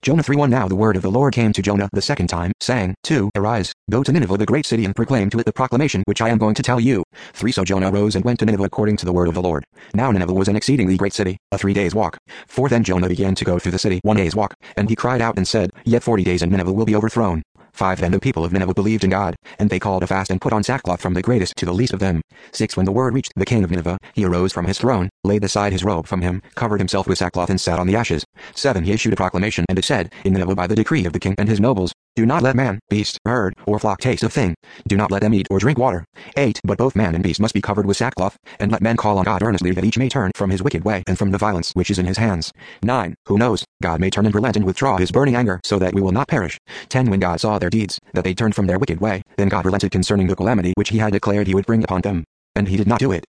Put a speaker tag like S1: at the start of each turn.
S1: Jonah 3:1 Now the word of the Lord came to Jonah the second time, saying, 2 Arise, go to Nineveh the great city and proclaim to it the proclamation which I am going to tell you. 3 So Jonah rose and went to Nineveh according to the word of the Lord. Now Nineveh was an exceedingly great city, a 3 days' walk. 4 Then Jonah began to go through the city 1 day's walk, and he cried out and said, Yet 40 days and Nineveh will be overthrown. 5 Then the people of Nineveh believed in God, and they called a fast and put on sackcloth from the greatest to the least of them. 6 When the word reached the king of Nineveh, he arose from his throne, laid aside his robe from him, covered himself with sackcloth and sat on the ashes. 7 He issued a proclamation, and it said, In Nineveh by the decree of the king and his nobles, do not let man, beast, herd, or flock taste of thing. Do not let them eat or drink water. 8 But both man and beast must be covered with sackcloth, and let men call on God earnestly that each may turn from his wicked way and from the violence which is in his hands. 9 Who knows, God may turn and relent and withdraw his burning anger so that we will not perish. 10 When God saw their deeds, that they turned from their wicked way, then God relented concerning the calamity which he had declared he would bring upon them. And he did not do it.